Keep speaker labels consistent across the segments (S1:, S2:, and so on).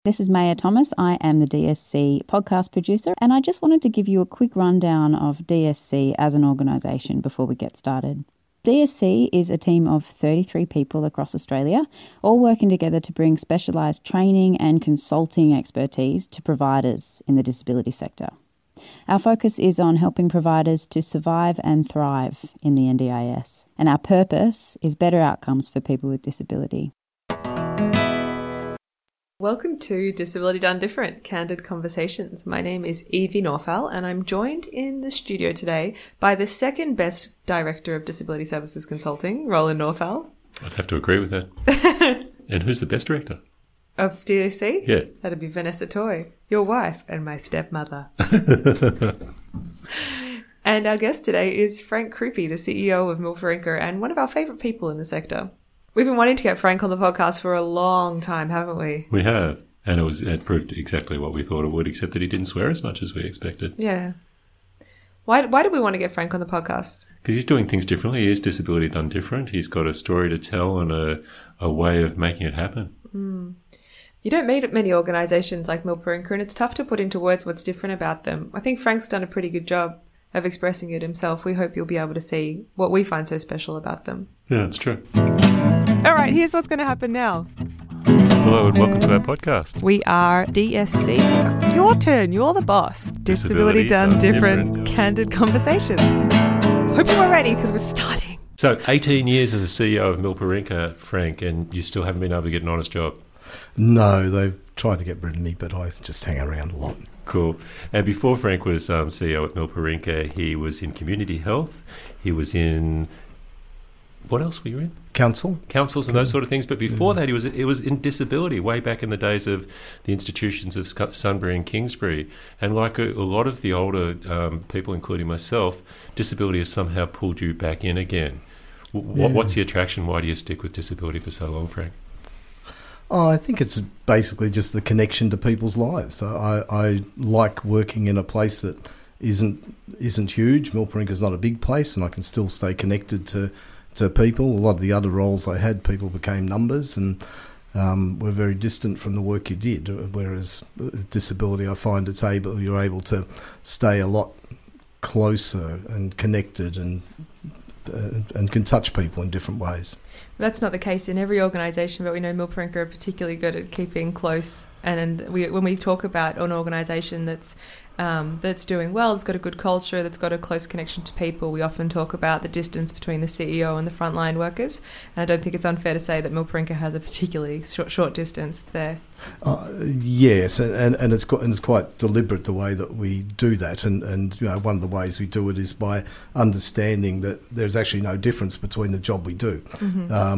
S1: This is Maya Thomas. I am the DSC podcast producer, and I just wanted to give you a quick rundown of DSC as an organisation before we get started. DSC is a team of 33 people across Australia, all working together to bring specialised training and consulting expertise to providers in the disability sector. Our focus is on helping providers to survive and thrive in the NDIS, and our purpose is better outcomes for people with disability.
S2: Welcome to Disability Done Different, Candid Conversations. My name is Evie Norfell, and I'm joined in the studio today by the second best Director of Disability Services Consulting, Roland Norfell.
S3: I'd have to agree with that. And who's the best director?
S2: Of DSC?
S3: Yeah.
S2: That'd be Vanessa Toy, your wife and my stepmother. And our guest today is Frank Krupe, the CEO of Milparinka and one of our favourite people in the sector. We've been wanting to get Frank on the podcast for a long time, haven't we?
S3: We have. And it proved exactly what we thought it would, except that he didn't swear as much as we expected.
S2: Yeah. Why did we want to get Frank on the podcast?
S3: Because he's doing things differently. He is Disability Done Different. He's got a story to tell and a way of making it happen.
S2: You don't meet at many organisations like Milparinka, and it's tough to put into words what's different about them. I think Frank's done a pretty good job of expressing it himself. We hope you'll be able to see what we find so special about them.
S3: Yeah, that's true.
S2: All right, here's what's going to happen now.
S3: Hello and welcome to our podcast.
S2: We are DSC. Your turn. You're the boss. Disability Done Different. Candid Conversations. Hope you are ready because we're starting.
S3: So 18 years as the CEO of Milparinka, Frank, and you still haven't been able to get an honest job?
S4: No, they've tried to get rid of me, but I just hang around a lot.
S3: Cool. And before Frank was CEO at Milparinka, he was in community health. He was in... What else were you in? Councils and those sort of things. But before that, it was in disability, way back in the days of the institutions of Sunbury and Kingsbury. And like a lot of the older people, including myself, disability has somehow pulled you back in again. What's the attraction? Why do you stick with disability for so long, Frank?
S4: Oh, I think it's basically just the connection to people's lives. I like working in a place that isn't huge. Milparinka is not a big place, and I can still stay connected to people. A lot of the other roles I had, people became numbers and were very distant from the work you did. Whereas disability, I find you're able to stay a lot closer and connected and can touch people in different ways.
S2: That's not the case in every organisation, but we know Milparinka are particularly good at keeping close. And when we talk about an organisation that's doing well, that's got a good culture, that's got a close connection to people, we often talk about the distance between the CEO and the frontline workers. And I don't think it's unfair to say that Milparinka has a particularly short distance there.
S4: Yes, and it's quite deliberate the way that we do that. And one of the ways we do it is by understanding that there's actually no difference between the job we do. Mm-hmm.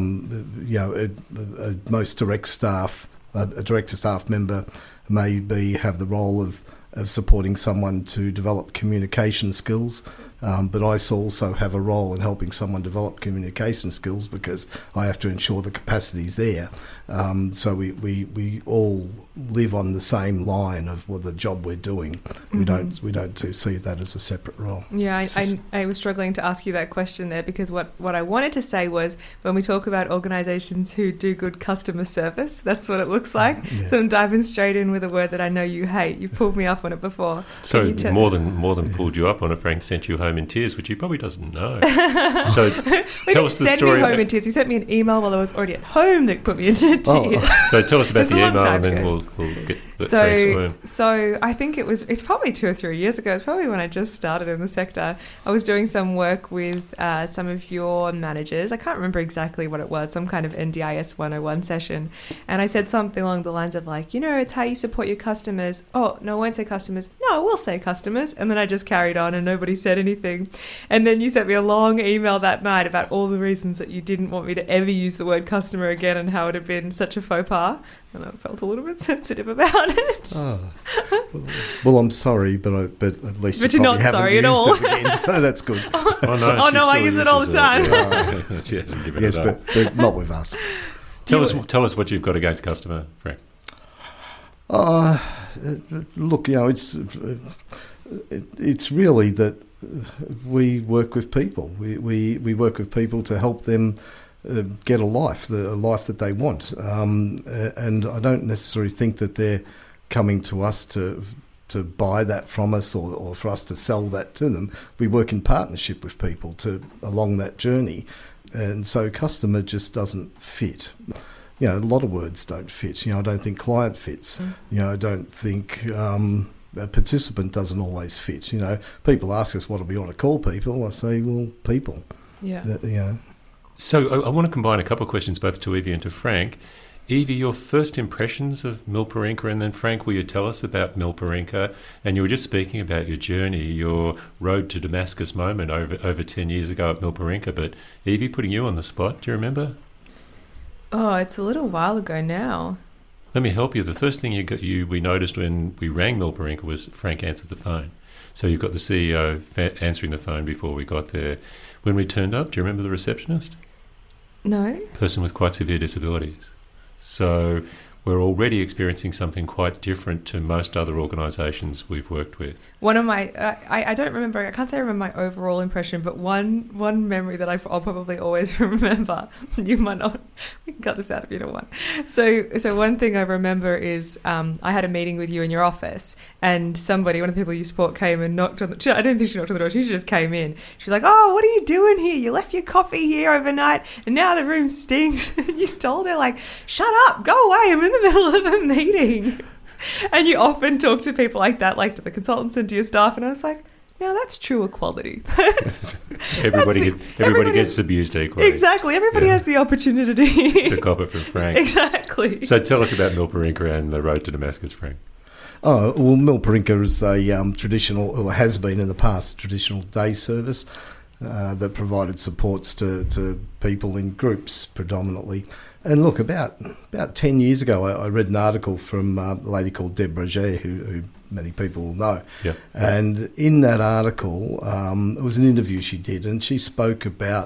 S4: Most direct staff. A director staff member may have the role of supporting someone to develop communication skills, but I also have a role in helping someone develop communication skills because I have to ensure the capacity's there. So we all live on the same line of the job we're doing. Mm-hmm. We don't see that as a separate role.
S2: Yeah, I was struggling to ask you that question there because what I wanted to say was when we talk about organisations who do good customer service, that's what it looks like. Yeah. So I'm diving straight in with a word that I know you hate. You've pulled me up on it before.
S3: So more than pulled you up on it, Frank sent you home in tears, which he probably doesn't know. So tell us the story. He sent me
S2: home in tears. He sent me an email while I was already at home that put me into tears.
S3: So tell us about the email and then we'll get Frank's learn.
S2: So I think it's probably 2 or 3 years ago. It's probably when I just started in the sector. I was doing some work with some of your managers. I can't remember exactly what it was, some kind of NDIS 101 session. And I said something along the lines of like, it's how you support your customers. Oh, no, I won't say customers. No, I will say customers. And then I just carried on and nobody said anything. And then you sent me a long email that night about all the reasons that you didn't want me to ever use the word customer again and how it had been such a faux pas. And I felt a little bit sensitive about it.
S4: Oh. Well, I'm sorry, but at least
S2: but you're not sorry at all.
S4: Again, so that's good.
S3: Oh
S2: no, I use it all the time.
S3: She hasn't given
S4: yes,
S3: it up.
S4: but not with us.
S3: Tell us what you've got against customer, Frank.
S4: Look, it's really that we work with people. We work with people to help them get a life that they want. And I don't necessarily think that they're coming to us to buy that from us or for us to sell that to them. We work in partnership with people along that journey. And so customer just doesn't fit. A lot of words don't fit. I don't think client fits. I don't think a participant doesn't always fit. People ask us, what do we want to call people? I say, well, people.
S2: Yeah.
S3: So I want to combine a couple of questions both to Evie and to Frank. Evie, your first impressions of Milparinka, and then Frank, will you tell us about Milparinka? And you were just speaking about your journey, your road to Damascus moment over 10 years ago at Milparinka. But Evie, putting you on the spot, do you remember?
S2: Oh, it's a little while ago now.
S3: Let me help you. The first thing we noticed when we rang Milparinka was Frank answered the phone. So you've got the CEO answering the phone before we got there. When we turned up, do you remember the receptionist?
S2: No.
S3: Person with quite severe disabilities. So we're already experiencing something quite different to most other organisations we've worked with.
S2: One of my, I don't remember, I can't say I remember my overall impression, but one memory that I'll probably always remember, you might not, we can cut this out if you don't want. So one thing I remember is I had a meeting with you in your office, and somebody, one of the people you support, came and knocked on the, I don't think she knocked on the door, she just came in. She was like, oh, what are you doing here? You left your coffee here overnight and now the room stinks. And you told her, like, shut up, go away, I'm in the middle of a meeting. And you often talk to people like that, like to the consultants and to your staff, and I was like, now that's true equality.
S3: Everybody gets abused equally.
S2: Exactly. Everybody has the opportunity
S3: to cop it from Frank.
S2: Exactly.
S3: So tell us about Milparinka and the road to Damascus, Frank.
S4: Oh, well, Milparinka is a traditional, or has been in the past, traditional day service that provided supports to people in groups predominantly. And look, about 10 years ago, I read an article from a lady called Deb Roger, who many people will know.
S3: Yep.
S4: And in that article, it was an interview she did, and she spoke about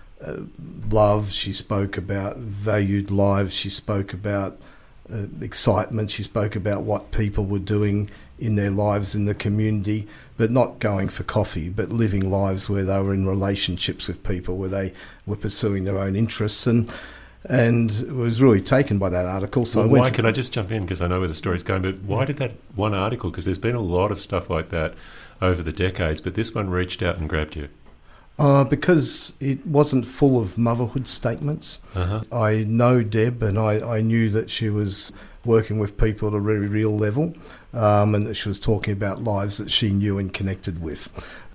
S4: love, she spoke about valued lives, she spoke about excitement, she spoke about what people were doing in their lives in the community, but not going for coffee, but living lives where they were in relationships with people, where they were pursuing their own interests. And was really taken by that article. So
S3: why? Can I just jump in, because I know where the story's going, but why did that one article, because there's been a lot of stuff like that over the decades, but this one reached out and grabbed you?
S4: Because it wasn't full of motherhood statements.
S3: Uh-huh.
S4: I know Deb, and I knew that she was working with people at a very real level, and that she was talking about lives that she knew and connected with.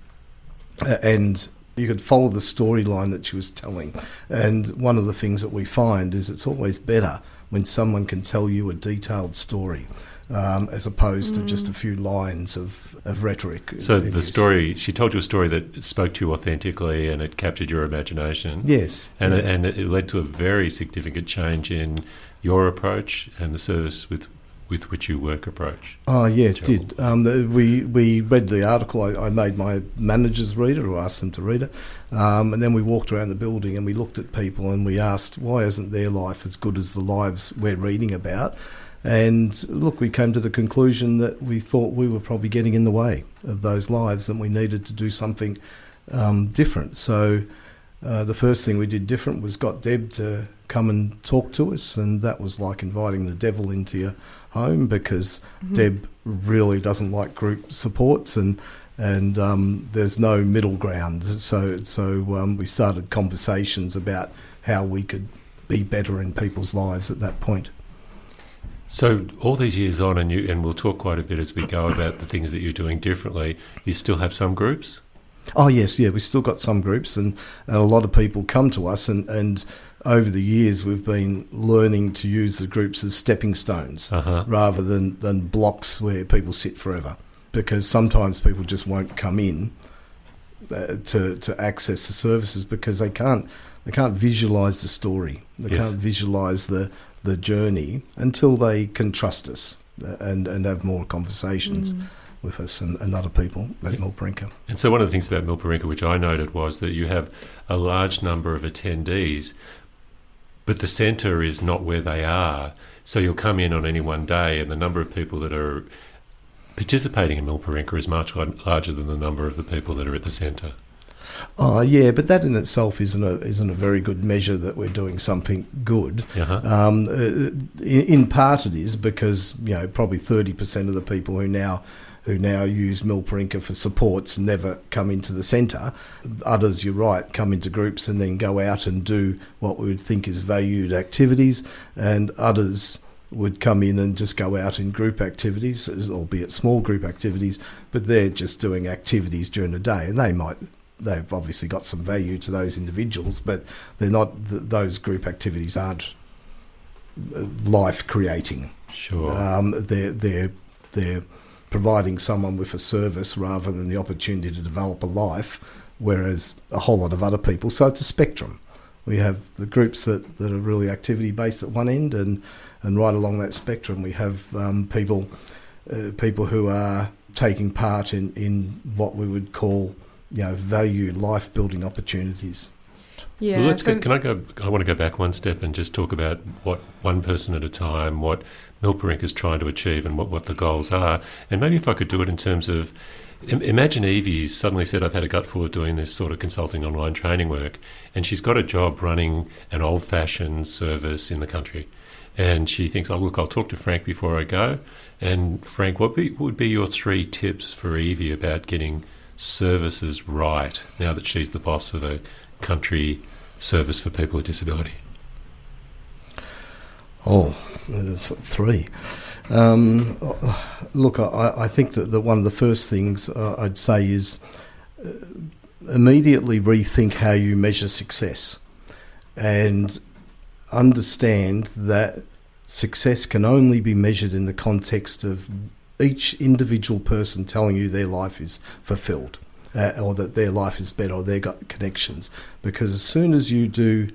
S4: And you could follow the storyline that she was telling. And one of the things that we find is it's always better when someone can tell you a detailed story, as opposed to just a few lines of rhetoric.
S3: So the story, she told you a story that spoke to you authentically and it captured your imagination.
S4: Yes.
S3: And it led to a very significant change in your approach and the service with which you work approach.
S4: Oh, yeah, it did. We read the article. I made my managers read it, or asked them to read it. And then we walked around the building and we looked at people and we asked, why isn't their life as good as the lives we're reading about? And look, we came to the conclusion that we thought we were probably getting in the way of those lives and we needed to do something different. So the first thing we did different was got Deb to come and talk to us, and that was like inviting the devil into your home, because Deb really doesn't like group supports, and there's no middle ground. So we started conversations about how we could be better in people's lives at that point.
S3: So all these years on, and we'll talk quite a bit as we go about the things that you're doing differently, you still have some groups?
S4: Oh, yes, yeah, we still got some groups, and a lot of people come to us, and over the years we've been learning to use the groups as stepping stones rather than blocks where people sit forever, because sometimes people just won't come in to access the services because they can't visualise the story, they can't visualise the journey until they can trust us and have more conversations with us and other people at Milparinka.
S3: And so one of the things about Milparinka which I noted was that you have a large number of attendees, but the centre is not where they are. So you'll come in on any one day and the number of people that are participating in Milparinka is much larger than the number of the people that are at the centre.
S4: Oh, yeah, but that in itself isn't a very good measure that we're doing something good.
S3: Uh-huh.
S4: In part it is because, probably 30% of the people who now use Milparinka for supports never come into the centre. Others, you're right, come into groups and then go out and do what we would think is valued activities, and others would come in and just go out in group activities, albeit small group activities, but they're just doing activities during the day, and they've obviously got some value to those individuals, but they're not, those group activities aren't life creating.
S3: Sure.
S4: They're providing someone with a service rather than the opportunity to develop a life, whereas a whole lot of other people. So it's a spectrum. We have the groups that are really activity based at one end, and right along that spectrum we have people who are taking part in what we would call valued life building opportunities.
S2: Yeah.
S3: Well, I want to go back one step and just talk about what one person at a time, what Milparinka is trying to achieve and what the goals are. And maybe if I could do it in terms of, imagine Evie suddenly said, I've had a gutful of doing this sort of consulting online training work, and she's got a job running an old-fashioned service in the country. And she thinks, oh, look, I'll talk to Frank before I go. And Frank, what would be your 3 tips for Evie about getting services right now that she's the boss of a country service for people with disability?
S4: Oh, there's 3. Look, I think that one of the first things I'd say is immediately rethink how you measure success, and understand that success can only be measured in the context of each individual person telling you their life is fulfilled, or that their life is better, or they've got connections. Because as soon as you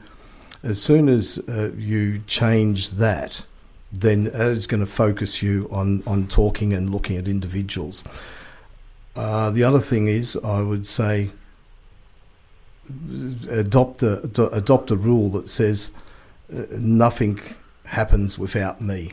S4: change that, then it's going to focus you on talking and looking at individuals. The other thing is, I would say, adopt a rule that says nothing happens without me.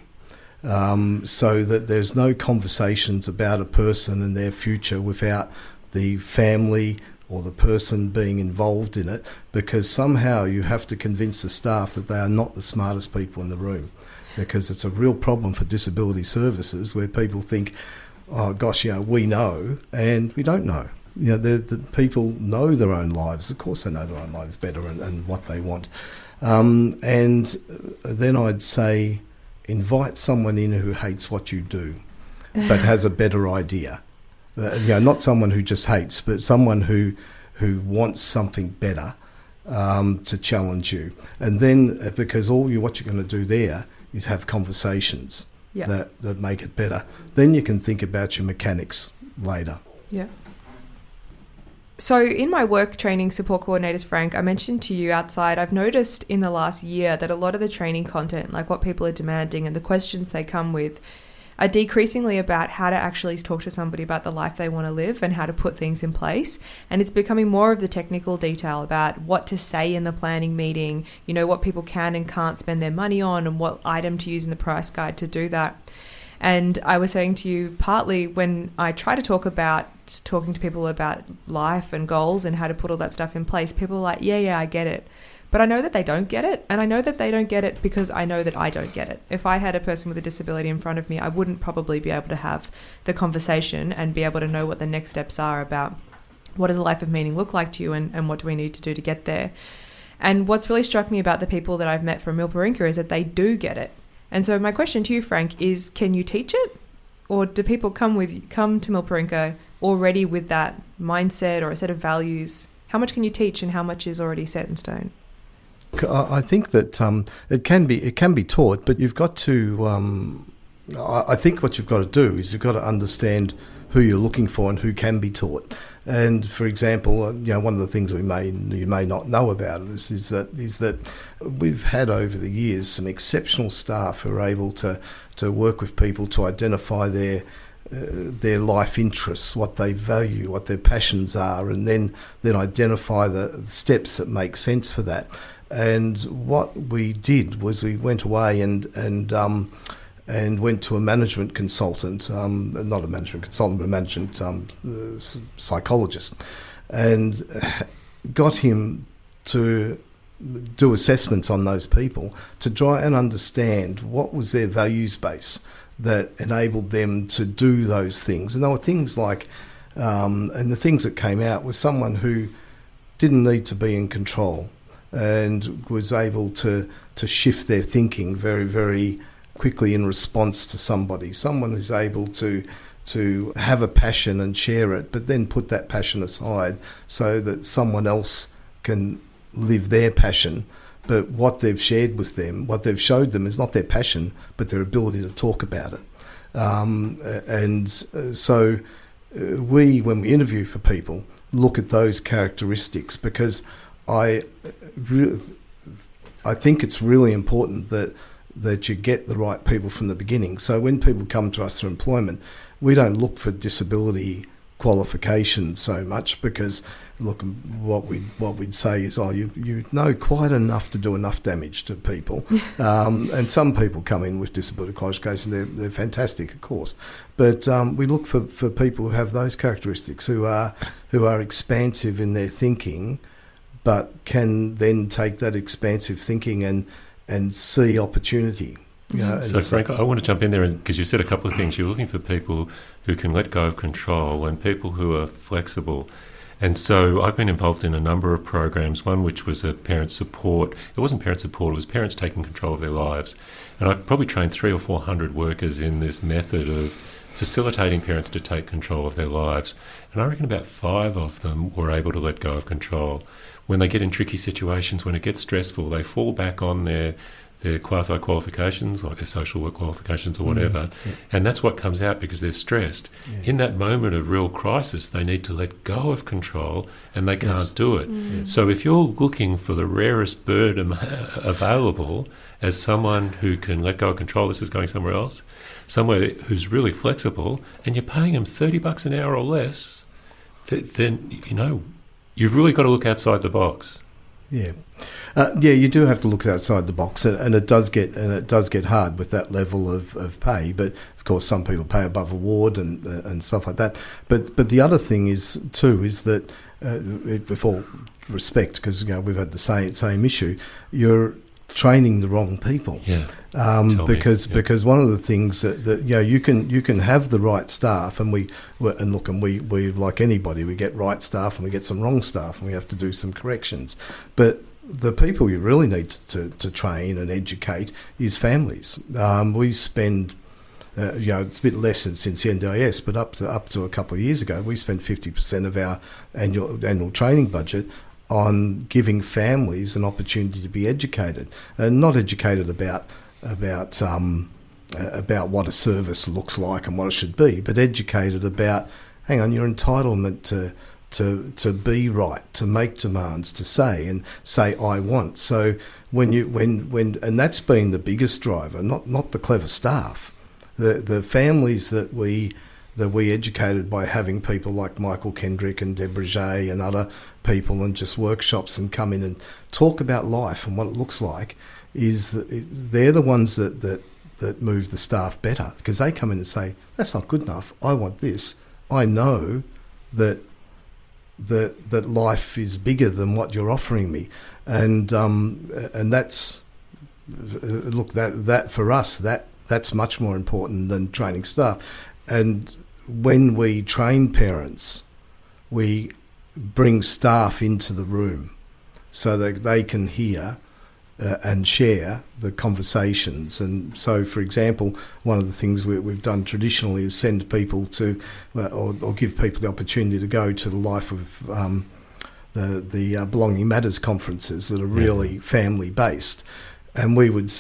S4: So that there's no conversations about a person and their future without the family or the person being involved in it, because somehow you have to convince the staff that they are not the smartest people in the room, because it's a real problem for disability services where people think, oh gosh, we know, and we don't know. The people know their own lives. Of course they know their own lives better and what they want. And then I'd say invite someone in who hates what you do but has a better idea. Not someone who just hates, but someone who wants something better to challenge you. And then, because what you're going to do there is have conversations that make it better. Then you can think about your mechanics later.
S2: Yeah. So in my work training support coordinators, Frank, I mentioned to you outside, I've noticed in the last year that a lot of the training content, like what people are demanding and the questions they come with, are decreasingly about how to actually talk to somebody about the life they want to live and how to put things in place. And it's becoming more of the technical detail about what to say in the planning meeting, what people can and can't spend their money on, and what item to use in the price guide to do that. And I was saying to you, partly when I try to talking to people about life and goals and how to put all that stuff in place, people are like, yeah, I get it. But I know that they don't get it, and I know that they don't get it because I know that I don't get it. If I had a person with a disability in front of me, I wouldn't probably be able to have the conversation and be able to know what the next steps are about what does a life of meaning look like to you, and what do we need to do to get there. And what's really struck me about the people that I've met from Milparinka is that they do get it. And so my question to you, Frank, is can you teach it? Or do people come to Milparinka already with that mindset or a set of values? How much can you teach and how much is already set in stone?
S4: I think that it can be taught, but you've got to. I think what you've got to do is you've got to understand who you're looking for and who can be taught. And for example, one of the things you may not know about this is that we've had over the years some exceptional staff who are able to work with people to identify their life interests, what they value, what their passions are, and then identify the steps that make sense for that. And what we did was we went away and went to a management consultant, not a management consultant, but a management psychologist, and got him to do assessments on those people to try and understand what was their values base that enabled them to do those things. And there were things like, and the things that came out was someone who didn't need to be in control and was able to shift their thinking very, very quickly in response to somebody. Someone who's able to have a passion and share it, but then put that passion aside so that someone else can live their passion. But what they've shared with them, what they've showed them is not their passion, but their ability to talk about it. So we, when we interview for people, look at those characteristics, because I think it's really important that you get the right people from the beginning. So when people come to us for employment, we don't look for disability qualifications so much, because look, what we'd say is, you know quite enough to do enough damage to people. And some people come in with disability qualifications, they're fantastic, of course, but we look for people who have those characteristics, who are expansive in their thinking, but can then take that expansive thinking and see opportunity.
S3: So Frank, I want to jump in there, because you said a couple of things. You're looking for people who can let go of control and people who are flexible. And so I've been involved in a number of programs, one which was a parent support. It wasn't parent support, it was parents taking control of their lives. And I probably trained 300 or 400 workers in this method of facilitating parents to take control of their lives. And I reckon about 5 of them were able to let go of control. When they get in tricky situations, when it gets stressful, they fall back on their quasi-qualifications, like their social work qualifications or whatever, and that's what comes out because they're stressed. Yeah. In that moment of real crisis, they need to let go of control, and they can't do it. Yes. So if you're looking for the rarest bird available as someone who can let go of control, this is going somewhere else, somewhere who's really flexible, and you're paying them $30 an hour or less, then, you've really got to look outside the box.
S4: Yeah, you do have to look outside the box, and it does get hard with that level of pay. But of course, some people pay above award and stuff like that. But the other thing is that with all respect, because we've had the same issue, you're training the wrong people.
S3: Yeah.
S4: Because one of the things that you can have the right staff, and we like anybody, we get right staff and we get some wrong staff, and we have to do some corrections. But the people you really need to train and educate is families. We spend it's a bit less since the NDIS, but up to a couple of years ago, we spent 50% of our annual training budget on giving families an opportunity to be educated, and not educated about what a service looks like and what it should be, but educated about, hang on, your entitlement to be right, to make demands, to say I want. So when and that's been the biggest driver, not the clever staff, the families that we educated by having people like Michael Kendrick and Deborah Jay and other people, and just workshops, and come in and talk about life and what it looks like, is that they're the ones that move the staff better, because they come in and say, that's not good enough, I want this. I know that life is bigger than what you're offering me, and that's that for us, that's much more important than training staff. And when we train parents, we bring staff into the room so that they can hear and share the conversations. And so, for example, one of the things we've done traditionally is send people to, or give people the opportunity to go to the Life of the Belonging Matters conferences that are really family-based. And we would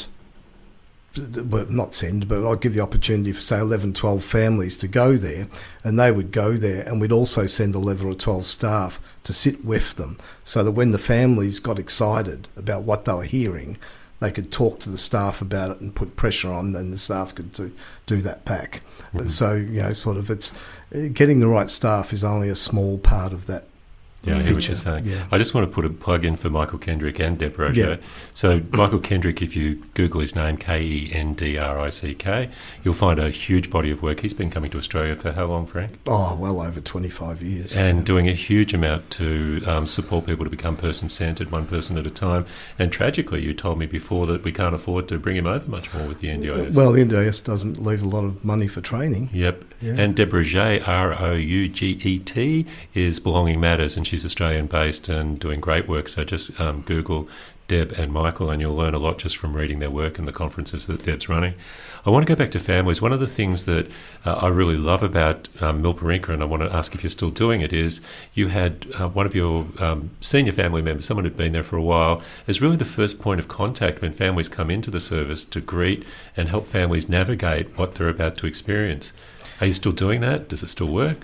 S4: I'd give the opportunity for, say, 11, 12 families to go there, and they would go there, and we'd also send 11 or 12 staff to sit with them, so that when the families got excited about what they were hearing, they could talk to the staff about it and put pressure on, and the staff could do that back. Mm-hmm. So, it's getting the right staff is only a small part of that
S3: Yeah, I hear what you're saying. Yeah. I just want to put a plug in for Michael Kendrick and Deb Roger. So Michael Kendrick, if you Google his name, Kendrick, you'll find a huge body of work. He's been coming to Australia for how long, Frank?
S4: Oh, well over 25 years.
S3: And doing a huge amount to support people to become person-centred, one person at a time. And tragically, you told me before that we can't afford to bring him over much more with the NDIS.
S4: Well, the NDIS doesn't leave a lot of money for training.
S3: Yep. Yeah. And Deb Roget, Rouget, is Belonging Matters, and she's Australian-based and doing great work. So just Google Deb and Michael, and you'll learn a lot just from reading their work and the conferences that Deb's running. I want to go back to families. One of the things that I really love about Milparinka, and I want to ask if you're still doing it, is you had one of your senior family members, someone who'd been there for a while, is really the first point of contact when families come into the service to greet and help families navigate what they're about to experience. Are you still doing that? Does it still work?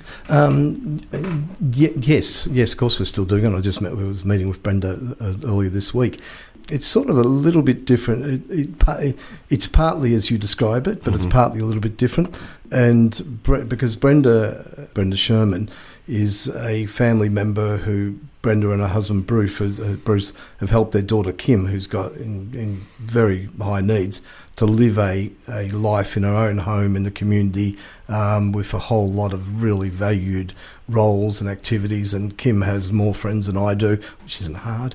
S4: Yes, of course we're still doing it. I was meeting with Brenda earlier this week. It's sort of a little bit different. It's partly as you describe it, but it's partly a little bit different. And because Brenda Sherman is a family member who Brenda and her husband Bruce have helped their daughter Kim, who's got in very high needs, to live a life in her own home in the community with a whole lot of really valued roles and activities. And Kim has more friends than I do, which isn't hard.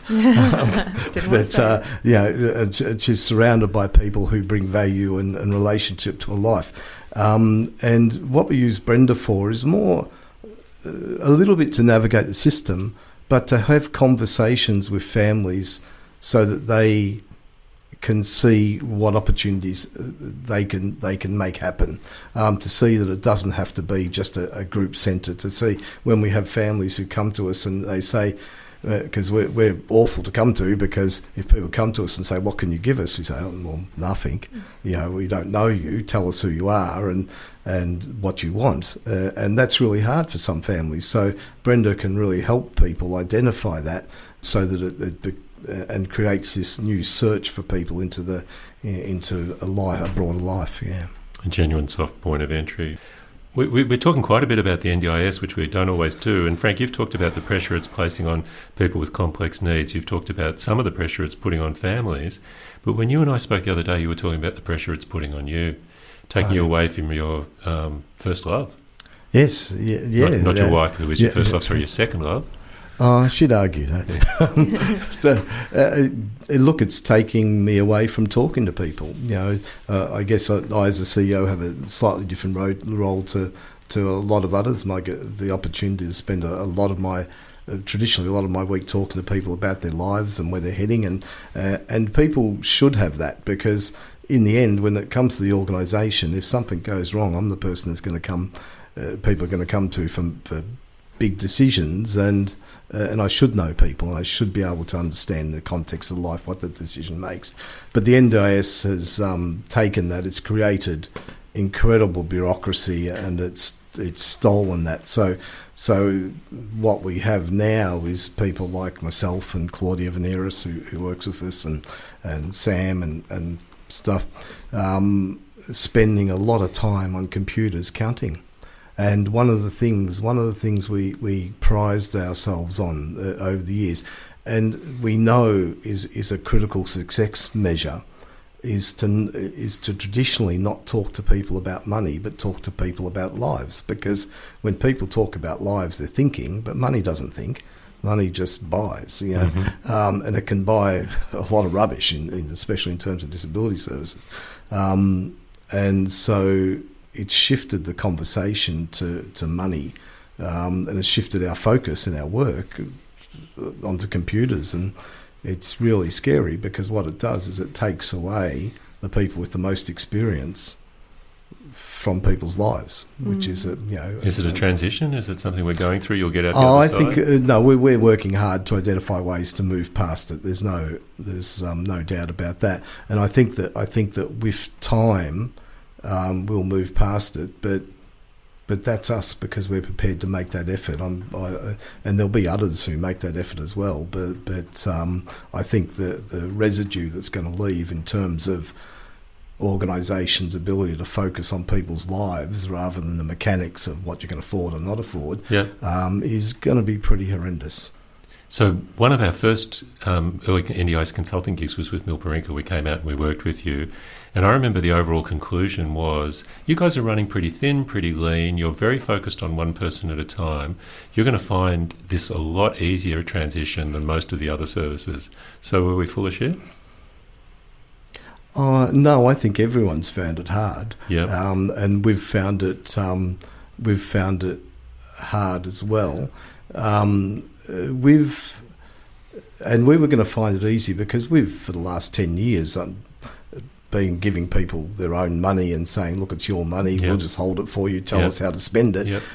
S4: But she's surrounded by people who bring value and relationship to her life. And what we use Brenda for is more a little bit to navigate the system, but to have conversations with families so that they can see what opportunities they can make happen, to see that it doesn't have to be just a group centre, to see when we have families who come to us and they say, because we're awful to come to, because if people come to us and say, what can you give us? We say, oh, well, nothing. We don't know you. Tell us who you are and what you want. And that's really hard for some families. So Brenda can really help people identify that so that and creates this new search for people into a broader life. Yeah,
S3: a genuine soft point of entry. We're talking quite a bit about the NDIS, which we don't always do. And Frank, you've talked about the pressure it's placing on people with complex needs. You've talked about some of the pressure it's putting on families. But when you and I spoke the other day, you were talking about the pressure it's putting on you, taking you away from your first love.
S4: Yes, yeah.
S3: Not your wife, who is your first love, sorry, your second love.
S4: Oh, I should argue that. So, look, it's taking me away from talking to people. I guess I as a CEO have a slightly different role to a lot of others, and I get the opportunity to spend a lot of my week talking to people about their lives and where they're heading, and people should have that, because in the end, when it comes to the organisation, if something goes wrong, I'm the person that's going to come. People are going to come to for big decisions, and I should know people. I should be able to understand the context of life, what the decision makes. But the NDIS has taken that. It's created incredible bureaucracy, and it's stolen that. So what we have now is people like myself and Claudia Veneris, who works with us, and Sam and stuff, spending a lot of time on computers counting. And one of the things we prized ourselves on over the years, and we know is a critical success measure, is to traditionally not talk to people about money, but talk to people about lives. Because when people talk about lives, they're thinking, but money doesn't think. Money just buys, and it can buy a lot of rubbish, especially in terms of disability services, and so. It's shifted the conversation to money, and it's shifted our focus in our work onto computers, and it's really scary, because what it does is it takes away the people with the most experience from people's lives, which is
S3: Is it a transition? Is it something we're going through? You'll get out the other side?
S4: I think no. We're working hard to identify ways to move past it. There's no doubt about that, and I think that with time. We'll move past it, but that's us, because we're prepared to make that effort. And there'll be others who make that effort as well. But I think the residue that's going to leave in terms of organisations' ability to focus on people's lives rather than the mechanics of what you can afford or not afford, is going to be pretty horrendous.
S3: So one of our first early NDIS consulting gigs was with Milparinka. We came out and we worked with you. And I remember the overall conclusion was, you guys are running pretty thin, pretty lean. You're very focused on one person at a time. You're going to find this a lot easier a transition than most of the other services. So were we full of shit?
S4: No, I think everyone's found it hard.
S3: Yep.
S4: And we've found it hard as well. We were going to find it easy because we've, for the last 10 years, been giving people their own money and saying, look, it's your money,
S3: yep.
S4: we'll just hold it for you, tell us how to spend it.
S3: Yep.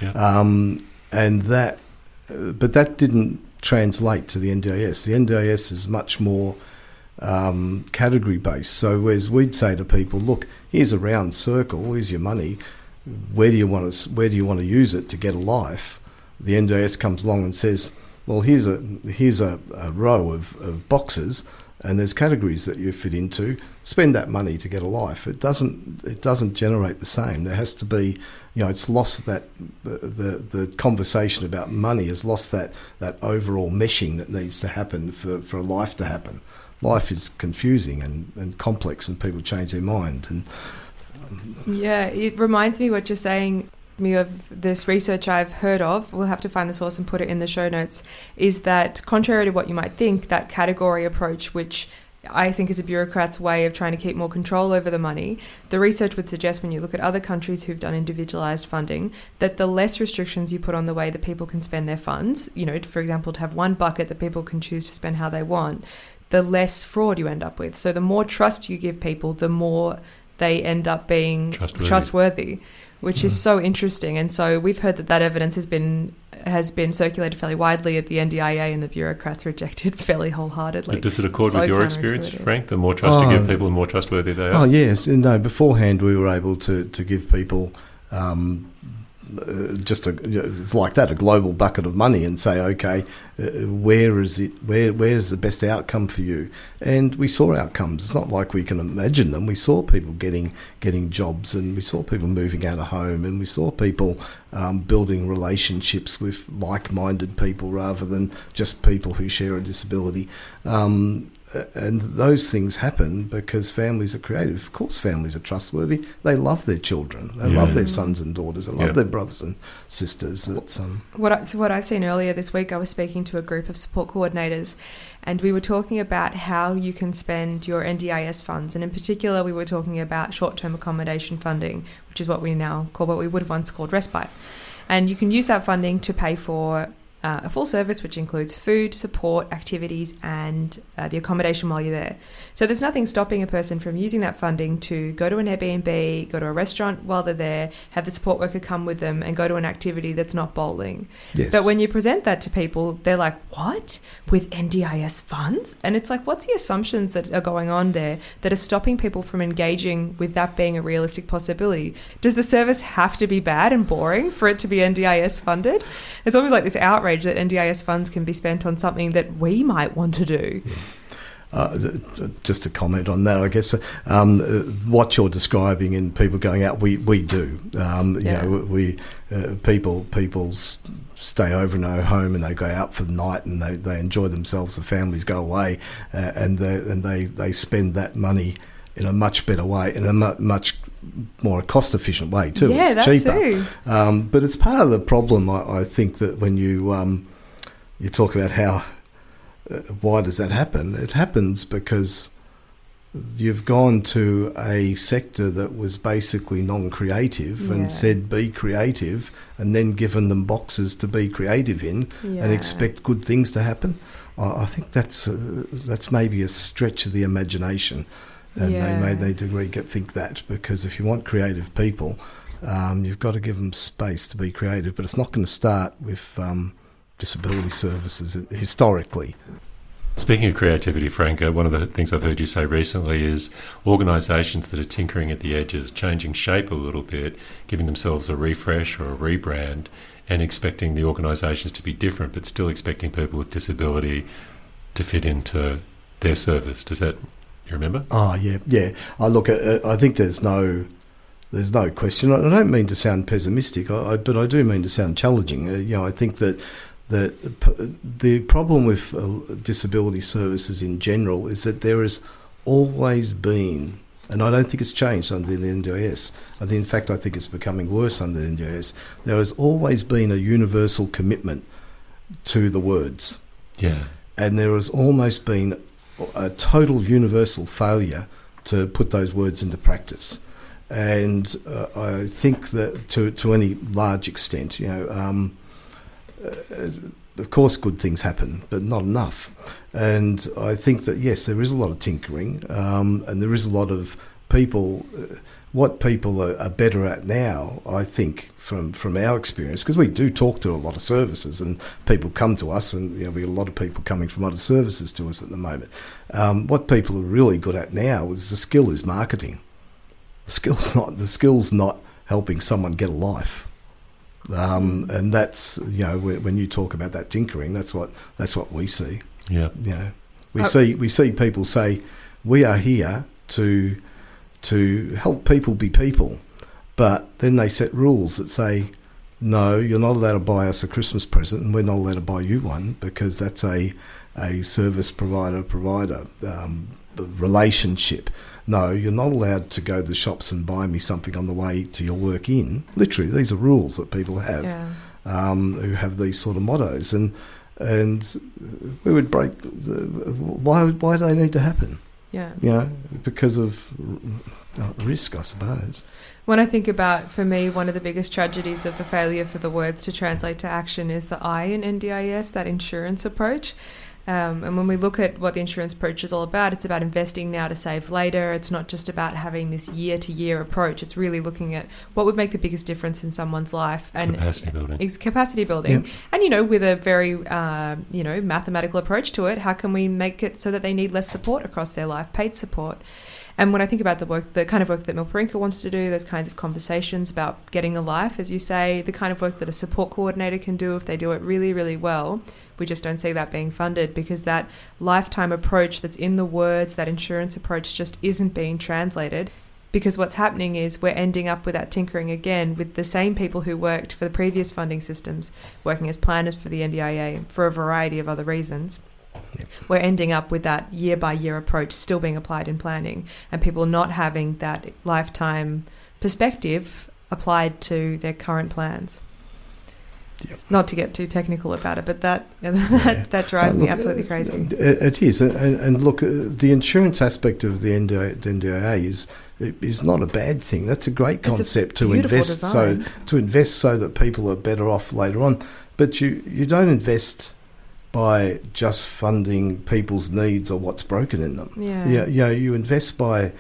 S4: But that didn't translate to the NDIS. The NDIS is much more category based. So whereas we'd say to people, look, here's a round circle, here's your money, where do you want to use it to get a life? The NDIS comes along and says, well, here's a row of boxes, and there's categories that you fit into. Spend that money to get a life. It doesn't generate the same. There has to be, it's lost that the conversation about money has lost that overall meshing that needs to happen for a life to happen. Life is confusing and complex, and people change their mind. And
S2: yeah, it reminds me what you're saying. Me of this research I've heard of, we'll have to find the source and put it in the show notes, is that contrary to what you might think, that category approach, which I think is a bureaucrat's way of trying to keep more control over the money, the research would suggest when you look at other countries who've done individualised funding, that the less restrictions you put on the way that people can spend their funds, for example, to have one bucket that people can choose to spend how they want, the less fraud you end up with. So the more trust you give people, the more they end up being trustworthy. Which is so interesting. And so we've heard that evidence has been circulated fairly widely at the NDIA, and the bureaucrats reject it fairly wholeheartedly.
S3: But does it accord with your experience, Frank? The more trust you give people, the more trustworthy they are?
S4: Oh, yes. No, beforehand we were able to give people it's like that, a global bucket of money, and say, okay, where is the best outcome for you? And we saw outcomes. It's not like we can imagine them. We saw people getting jobs, and we saw people moving out of home, and we saw people building relationships with like-minded people rather than just people who share a disability. And those things happen because families are creative. Of course, families are trustworthy. They love their children. They love their sons and daughters. They love their brothers and sisters.
S2: What I've seen earlier this week, I was speaking to a group of support coordinators, and we were talking about how you can spend your NDIS funds. And in particular, we were talking about short-term accommodation funding, which is what we now call, what we would have once called respite. And you can use that funding to pay for a full service, which includes food, support, activities, and the accommodation while you're there. So there's nothing stopping a person from using that funding to go to an Airbnb, go to a restaurant while they're there, have the support worker come with them, and go to an activity that's not bowling.
S4: Yes.
S2: But when you present that to people, they're like, what? With NDIS funds? And it's like, what's the assumptions that are going on there that are stopping people from engaging with that being a realistic possibility? Does the service have to be bad and boring for it to be NDIS funded? It's almost like this outrage that NDIS funds can be spent on something that we might want to do.
S4: Just to comment on that, I guess what you're describing in people going out, we do. People stay over in our home and they go out for the night and they enjoy themselves. The families go away and they spend that money in a much better way, in a much more cost efficient way too.
S2: Yeah,
S4: it's cheaper.
S2: Too.
S4: But it's part of the problem. I think that when you talk about how why does that happen? It happens because you've gone to a sector that was basically non-creative and said be creative, and then given them boxes to be creative in and expect good things to happen. I think that's maybe a stretch of the imagination. And they may need to think that, because if you want creative people, you've got to give them space to be creative. But it's not going to start with disability services historically.
S3: Speaking of creativity, Frank, one of the things I've heard you say recently is organisations that are tinkering at the edges, changing shape a little bit, giving themselves a refresh or a rebrand, and expecting the organisations to be different, but still expecting people with disability to fit into their service. Does that... You remember?
S4: Oh, yeah. I think there's no question. I don't mean to sound pessimistic, but I do mean to sound challenging. I think that that the problem with disability services in general is that there has always been, and I don't think it's changed under the NDIS. In fact, I think it's becoming worse under the NDIS. There has always been a universal commitment to the words.
S3: Yeah. And
S4: there has almost been a total universal failure to put those words into practice. And I think that to any large extent, of course good things happen, but not enough. And I think that, yes, there is a lot of tinkering, and there is a lot of people. What people are better at now, I think, from our experience, because we do talk to a lot of services and people come to us, and we get a lot of people coming from other services to us at the moment. What people are really good at now is the skill is marketing. The skill's not helping someone get a life. And that's, when you talk about that tinkering, that's what we see.
S3: Yeah.
S4: We see people say, we are here to help people be people, but then they set rules that say, no, you're not allowed to buy us a Christmas present, and we're not allowed to buy you one, because that's a service provider relationship. No, you're not allowed to go to the shops and buy me something on the way to your work in. Literally, these are rules that people have, who have these sort of mottos, and we would break. Why do they need to happen?
S2: Yeah,
S4: because of risk, I suppose.
S2: When I think about, for me, one of the biggest tragedies of the failure for the words to translate to action is the I in NDIS, that insurance approach. And when we look at what the insurance approach is all about, it's about investing now to save later. It's not just about having this year-to-year approach. It's really looking at what would make the biggest difference in someone's life. And capacity building.
S4: Yep.
S2: And, with a very, mathematical approach to it, how can we make it so that they need less support across their life, paid support? And when I think about the kind of work that Milparinka wants to do, those kinds of conversations about getting a life, as you say, the kind of work that a support coordinator can do if they do it really, really well, we just don't see that being funded, because that lifetime approach that's in the words, that insurance approach, just isn't being translated. Because what's happening is we're ending up with that tinkering again with the same people who worked for the previous funding systems, working as planners for the NDIA for a variety of other reasons. Yep. We're ending up with that year-by-year approach still being applied in planning, and people not having that lifetime perspective applied to their current plans. Yep. Not to get too technical about it, but that drives me absolutely crazy.
S4: It is, and look, the insurance aspect of the NDIA is not a bad thing. That's a great concept to invest so that people are better off later on. But you don't invest by just funding people's needs or what's broken in them. You invest by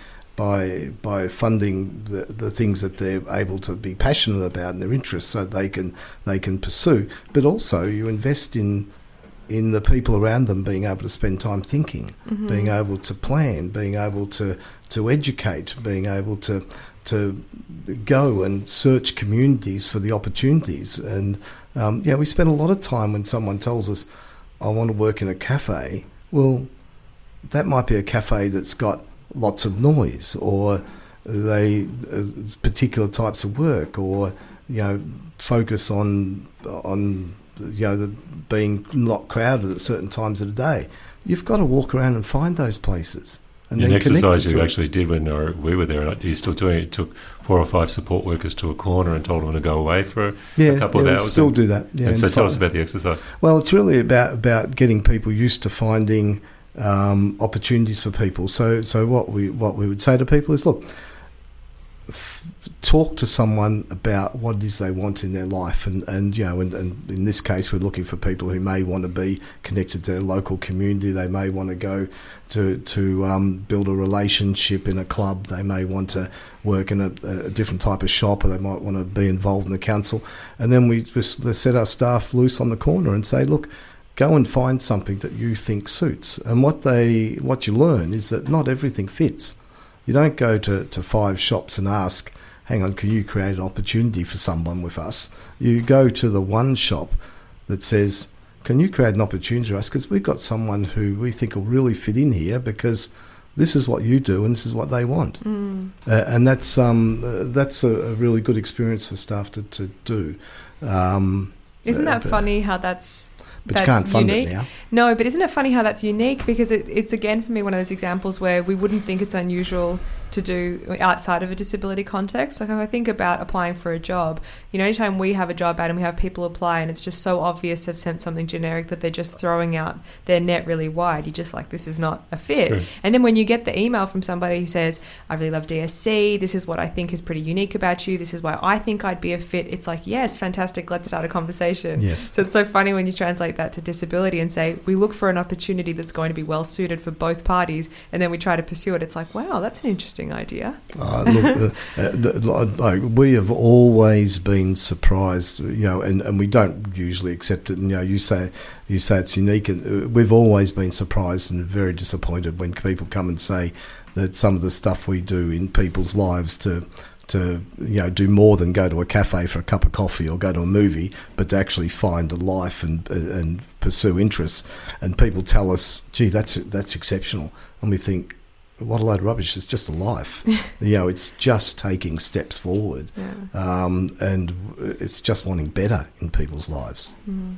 S4: funding the things that they're able to be passionate about and their interests, so they can pursue. But also you invest in the people around them being able to spend time thinking, being able to plan, being able to educate, being able to go and search communities for the opportunities. And we spend a lot of time when someone tells us, I want to work in a cafe. Well, that might be a cafe that's got lots of noise, or they particular types of work, or focus on being not crowded at certain times of the day. You've got to walk around and find those places. And
S3: an exercise you actually did when we were there, and you're still doing it, took 4 or 5 support workers to a corner and told them to go away for a couple of hours.
S4: We still do that.
S3: And so tell us about the exercise.
S4: Well, it's really about getting people used to finding opportunities for people. So what we would say to people is, look, talk to someone about what it is they want in their life, and in this case we're looking for people who may want to be connected to their local community. They may want to go to build a relationship in a club. They may want to work in a different type of shop, or they might want to be involved in the council. And then we just set our staff loose on the corner and say, look, go and find something that you think suits. And what you learn is that not everything fits. You don't go to 5 shops and ask, hang on, can you create an opportunity for someone with us? You go to the one shop that says, can you create an opportunity for us? Because we've got someone who we think will really fit in here, because this is what you do and this is what they want. And that's a really good experience for staff to do.
S2: Isn't that funny how that's
S4: But you can't fund it now.
S2: No, but isn't it funny how that's unique? Because it's again, for me, one of those examples where we wouldn't think it's unusual to do outside of a disability context. Like if I think about applying for a job, anytime we have a job ad and we have people apply and it's just so obvious they've sent something generic that they're just throwing out their net really wide, you're just like, this is not a fit.
S3: True.
S2: And then when you get the email from somebody who says, I really love DSC, this is what I think is pretty unique about you, this is why I think I'd be a fit, it's like, yes, fantastic, let's start a conversation.
S4: Yes.
S2: So it's so funny when you translate that to disability and say, we look for an opportunity that's going to be well suited for both parties, and then we try to pursue it. It's like, wow, that's an interesting idea.
S4: We have always been surprised, and we don't usually accept it. And you say it's unique, and we've always been surprised and very disappointed when people come and say that some of the stuff we do in people's lives to do more than go to a cafe for a cup of coffee or go to a movie, but to actually find a life and pursue interests. And people tell us, gee, that's exceptional. And we think, what a load of rubbish. It's just a life. It's just taking steps forward.
S2: Yeah.
S4: And it's just wanting better in people's lives.
S2: Mm.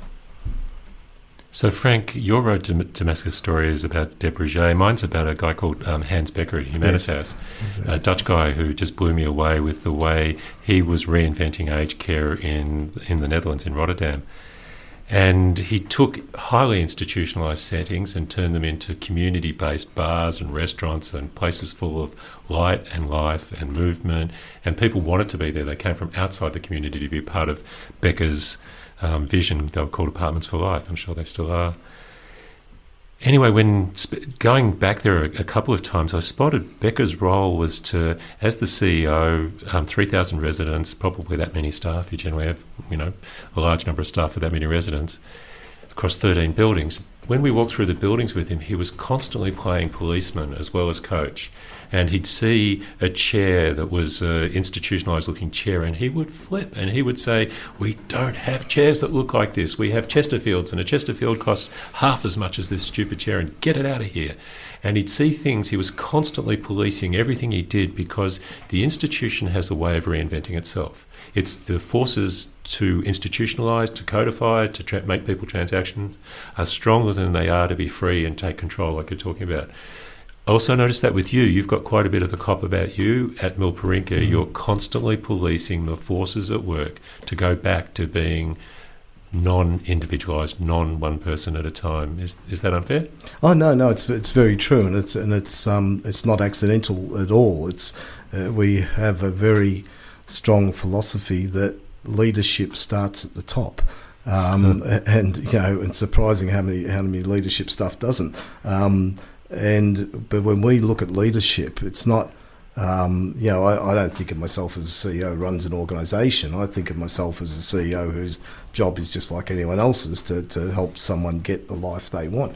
S3: So, Frank, your Road to Damascus story is about Deb Rouget. Mine's about a guy called Hans Becker at Humanitas, a Dutch guy who just blew me away with the way he was reinventing aged care in the Netherlands, in Rotterdam. And he took highly institutionalised settings and turned them into community-based bars and restaurants and places full of light and life and movement. And people wanted to be there. They came from outside the community to be part of Becker's vision. They were called Apartments for Life. I'm sure they still are. Anyway, when going back there a couple of times, I spotted Becker's role was to, as the CEO, 3,000 residents, probably that many staff. You generally have, a large number of staff with that many residents across 13 buildings. When we walked through the buildings with him, he was constantly playing policeman as well as coach. And he'd see a chair that was an institutionalised looking chair, and he would flip and he would say, we don't have chairs that look like this. We have Chesterfields, and a Chesterfield costs half as much as this stupid chair, and get it out of here. And he'd see things. He was constantly policing everything he did because the institution has a way of reinventing itself. It's the forces to institutionalise, to codify, to make people transactions are stronger than they are to be free and take control like you're talking about. I also noticed that with you. You've got quite a bit of the cop about you at Milparinka. Mm-hmm. You're constantly policing the forces at work to go back to being non-individualised, non-one person at a time. Is that unfair?
S4: Oh no, it's very true, and it's not accidental at all. We have a very strong philosophy that leadership starts at the top. And surprising how many leadership stuff doesn't. But when we look at leadership, it's not, I don't think of myself as a CEO who runs an organisation. I think of myself as a CEO whose job is just like anyone else's to help someone get the life they want.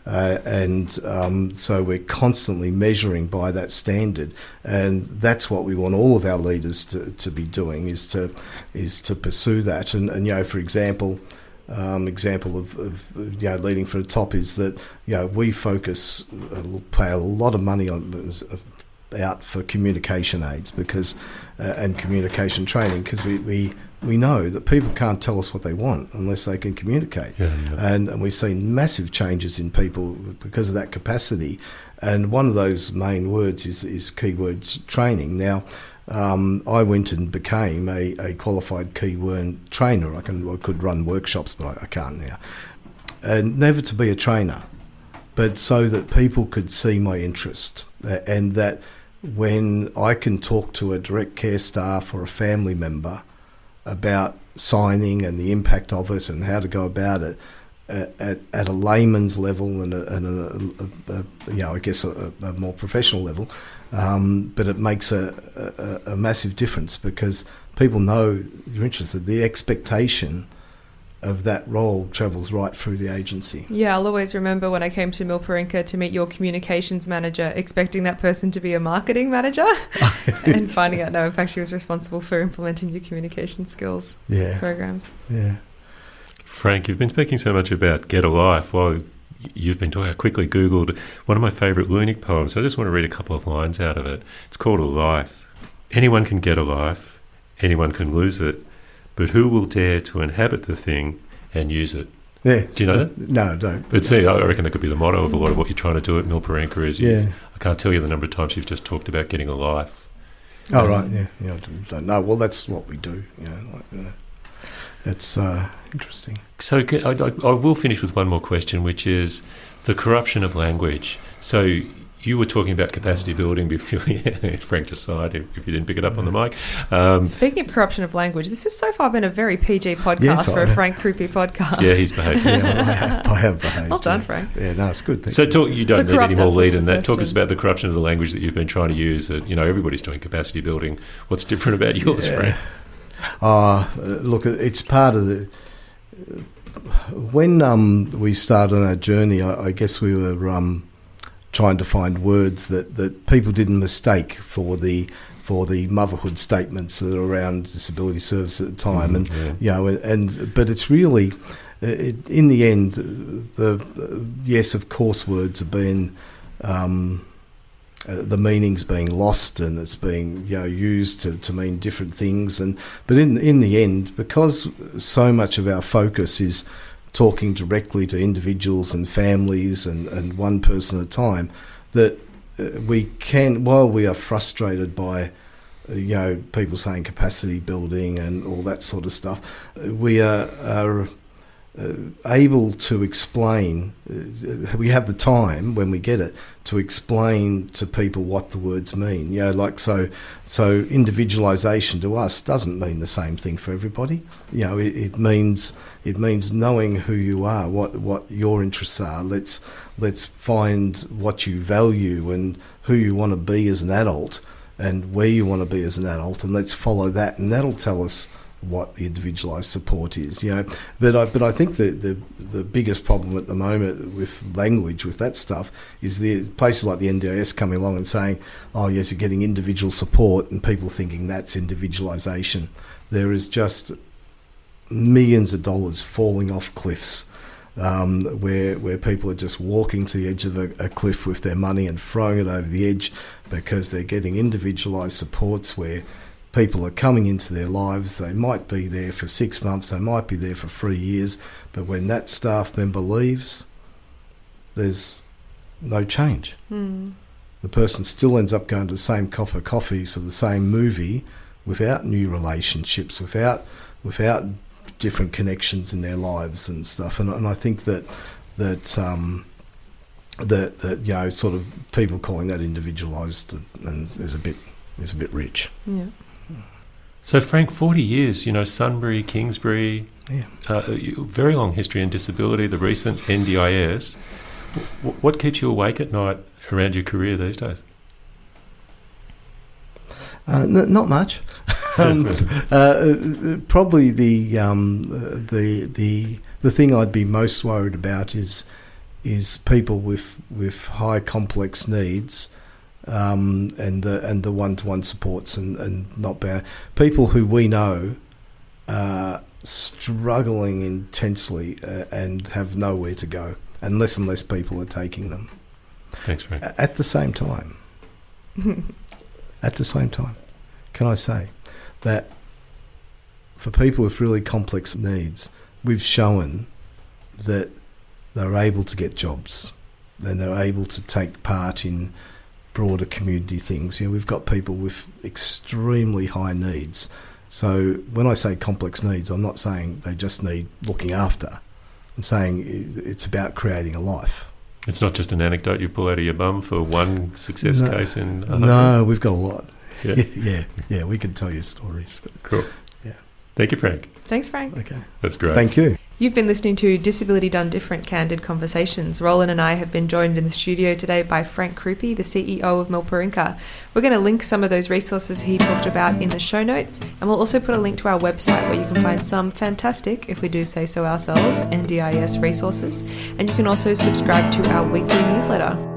S4: So we're constantly measuring by that standard, and that's what we want all of our leaders to be doing, is to pursue that. And for example of leading from the top is that we pay a lot of money out for communication aids and communication training, because we know that people can't tell us what they want unless they can communicate. Yeah. And we've seen massive changes in people because of that capacity, and one of those main words is keyword training. Now, I went and became a qualified keyword trainer. I could run workshops, but I can't now. And never to be a trainer, but so that people could see my interest, and that when I can talk to a direct care staff or a family member about signing and the impact of it and how to go about it at a layman's level and a more professional level, but it makes a massive difference because people know you're interested. The expectation of that role travels right through the agency.
S2: Yeah, I'll always remember when I came to Milparinka to meet your communications manager, expecting that person to be a marketing manager and finding out, no, in fact, she was responsible for implementing your communication skills programs.
S4: Yeah.
S3: Frank, you've been speaking so much about Get a Life. Well, you've been talking, I quickly Googled one of my favourite Lunic poems. So I just want to read a couple of lines out of it. It's called A Life. Anyone can get a life, anyone can lose it, but who will dare to inhabit the thing and use it?
S4: Yeah.
S3: Do you know that?
S4: No, I don't.
S3: But see, I reckon that could be the motto of a lot of what you're trying to do at Milparinka is I can't tell you the number of times you've just talked about getting a life.
S4: Oh, right, yeah. I don't know. Well, that's what we do, It's interesting.
S3: So I will finish with one more question, which is the corruption of language. So you were talking about capacity building before. Frank just sighed if you didn't pick it up on the mic.
S2: Speaking of corruption of language, this has so far been a very PG podcast for a Frank Krupe podcast.
S3: Yeah, he's behaved.
S4: I have behaved.
S2: Well done, Frank.
S4: Yeah, no, it's good.
S3: So you don't need any more lead in that. Talk us about the corruption of the language that you've been trying to use. That everybody's doing capacity building. What's different about yours, Frank?
S4: Look, it's part of the. When we started on our journey, I guess we were trying to find words that people didn't mistake for the motherhood statements that are around disability service at the time, but it's really in the end, yes, of course, words are being the meaning's being lost and it's being used to mean different things, but in the end, because so much of our focus is talking directly to individuals and families and one person at a time, that we can, while we are frustrated by people saying capacity building and all that sort of stuff, we are able to explain, we have the time when we get it to explain to people what the words mean. So individualisation to us doesn't mean the same thing for everybody. It means knowing who you are, what your interests are. Let's find what you value and who you want to be as an adult and where you want to be as an adult, and let's follow that, and that'll tell us what the individualised support is, But I think the biggest problem at the moment with language, with that stuff, is the places like the NDIS coming along and saying, oh yes, you're getting individual support, and people thinking that's individualisation. There is just millions of dollars falling off cliffs, where people are just walking to the edge of a cliff with their money and throwing it over the edge because they're getting individualised supports where people are coming into their lives. They might be there for 6 months, they might be there for 3 years, but when that staff member leaves, there's no change. The person still ends up going to the same coffee for the same movie without new relationships, without different connections in their lives and stuff. And I think that sort of people calling that individualised and is a bit rich.
S2: Yeah.
S3: So Frank, 40 years, Sunbury, Kingsbury, very long history in disability, the recent NDIS. What keeps you awake at night around your career these days?
S4: Not much. Probably the thing I'd be most worried about is people with high complex needs. And the one-to-one supports and not bad people who we know are struggling intensely and have nowhere to go, and less people are taking them.
S3: Thanks, Frank.
S4: At the same time, can I say that for people with really complex needs, we've shown that they're able to get jobs and they're able to take part in broader community things. We've got people with extremely high needs. So when I say complex needs, I'm not saying they just need looking after. I'm saying it's about creating a life. It's
S3: not just an anecdote you pull out of your bum for one success case in 100.
S4: No, we've got a lot.
S3: Yeah,
S4: we can tell you stories. But
S3: cool.
S4: Yeah.
S3: Thank you, Frank.
S2: Thanks, Frank.
S4: Okay.
S3: That's great.
S4: Thank you.
S2: You've been listening to Disability Done Different Candid Conversations. Roland and I have been joined in the studio today by Frank Krupe, the CEO of Milparinka. We're going to link some of those resources he talked about in the show notes, and we'll also put a link to our website where you can find some fantastic, if we do say so ourselves, NDIS resources. And you can also subscribe to our weekly newsletter.